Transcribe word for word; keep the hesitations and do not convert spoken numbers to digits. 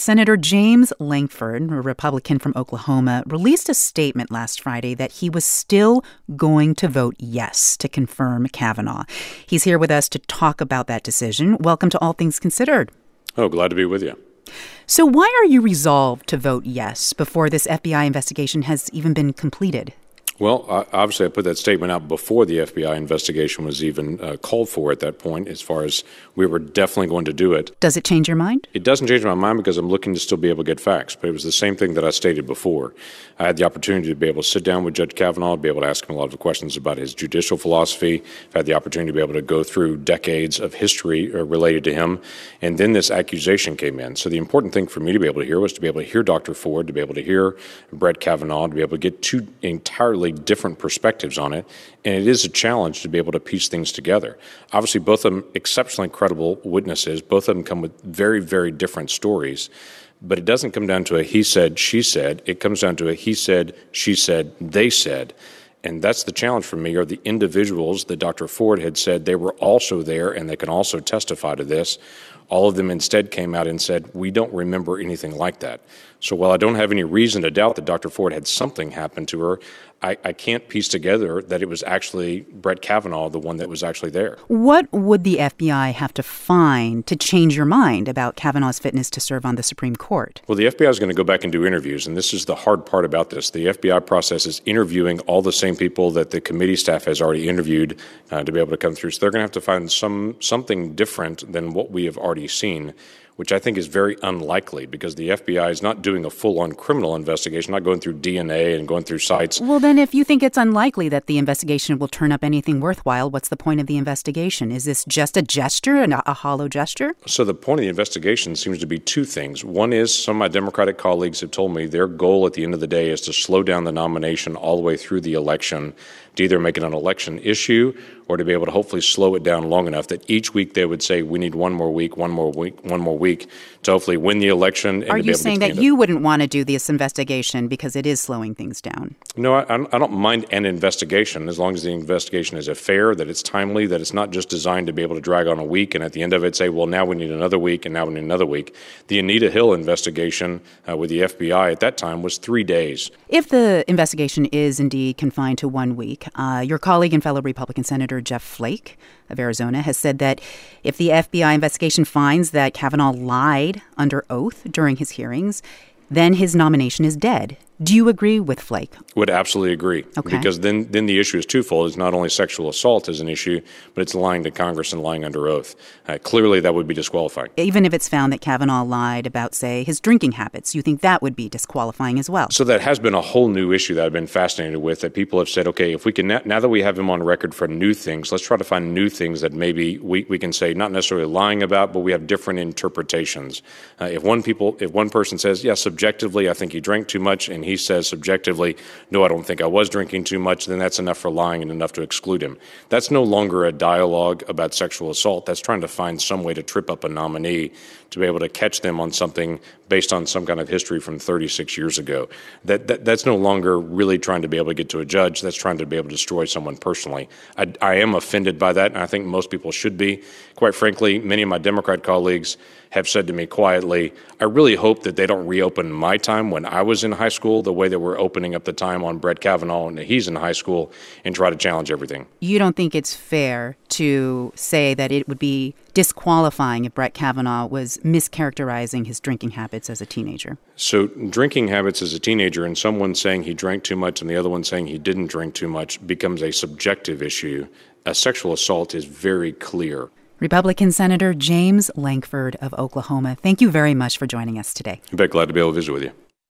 Senator James Lankford, a Republican from Oklahoma, released a statement last Friday that he was still going to vote yes to confirm Kavanaugh. He's here with us to talk about that decision. Welcome to All Things Considered. Oh, glad to be with you. So why are you resolved to vote yes before this F B I investigation has even been completed? Well, obviously, I put that statement out before the F B I investigation was even uh, called for at that point, as far as we were definitely going to do it. Does it change your mind? It doesn't change my mind because I'm looking to still be able to get facts. But it was the same thing that I stated before. I had the opportunity to be able to sit down with Judge Kavanaugh, be able to ask him a lot of questions about his judicial philosophy. I've had the opportunity to be able to go through decades of history uh, related to him. And then this accusation came in. So the important thing for me to be able to hear was to be able to hear Doctor Ford, to be able to hear Brett Kavanaugh, to be able to get two entirely different perspectives on it, and it is a challenge to be able to piece things together. Obviously, both of them exceptionally credible witnesses. Both of them come with very, very different stories, but it doesn't come down to a he said, she said. It comes down to a he said, she said, they said. And that's the challenge for me, are the individuals that Doctor Ford had said they were also there and they can also testify to this. All of them instead came out and said, we don't remember anything like that. So while I don't have any reason to doubt that Doctor Ford had something happen to her, I, I can't piece together that it was actually Brett Kavanaugh, the one that was actually there. What would the F B I have to find to change your mind about Kavanaugh's fitness to serve on the Supreme Court? Well, the F B I is going to go back and do interviews, and this is the hard part about this. The F B I process is interviewing all the same people that the committee staff has already interviewed uh, to be able to come through. So they're going to have to find some something different than what we have already seen, which I think is very unlikely because the F B I is not doing a full-on criminal investigation, not going through D N A and going through sites. Well, then if you think it's unlikely that the investigation will turn up anything worthwhile, what's the point of the investigation? Is this just a gesture, a, a hollow gesture? So the point of the investigation seems to be two things. One is some of my Democratic colleagues have told me their goal at the end of the day is to slow down the nomination all the way through the election, to either make it an election issue or to be able to hopefully slow it down long enough that each week they would say, we need one more week, one more week, one more week to hopefully win the election. And Are to be you able saying to that you wouldn't want to do this investigation because it is slowing things down? No, I, I don't mind an investigation as long as the investigation is a fair, that it's timely, that it's not just designed to be able to drag on a week and at the end of it say, well, now we need another week and now we need another week. The Anita Hill investigation uh, with the F B I at that time was three days. If the investigation is indeed confined to one week, uh, your colleague and fellow Republican Senator Jeff Flake of Arizona has said that if the F B I investigation finds that Kavanaugh lied under oath during his hearings, then his nomination is dead. Do you agree with Flake? Would absolutely agree. Okay. Because then, then the issue is twofold. It's not only sexual assault as an issue, but it's lying to Congress and lying under oath. Uh, clearly, that would be disqualifying. Even if it's found that Kavanaugh lied about, say, his drinking habits, you think that would be disqualifying as well? So that has been a whole new issue that I've been fascinated with, that people have said, okay, if we can, now that we have him on record for new things, let's try to find new things that maybe we, we can say not necessarily lying about, but we have different interpretations. Uh, if one people, if one person says, yeah, subjectively, I think he drank too much, and he says subjectively, no, I don't think I was drinking too much, then that's enough for lying and enough to exclude him. That's no longer a dialogue about sexual assault. That's trying to find some way to trip up a nominee to be able to catch them on something based on some kind of history from thirty-six years ago. That, that That's no longer really trying to be able to get to a judge. That's trying to be able to destroy someone personally. I, I am offended by that, and I think most people should be. Quite frankly, many of my Democrat colleagues have said to me quietly, I really hope that they don't reopen my time when I was in high school the way that we're opening up the time on Brett Kavanaugh and he's in high school and try to challenge everything. You don't think it's fair to say that it would be disqualifying if Brett Kavanaugh was mischaracterizing his drinking habits as a teenager? So drinking habits as a teenager and someone saying he drank too much and the other one saying he didn't drink too much becomes a subjective issue. A sexual assault is very clear. Republican Senator James Lankford of Oklahoma, thank you very much for joining us today. I'm glad to be able to visit with you.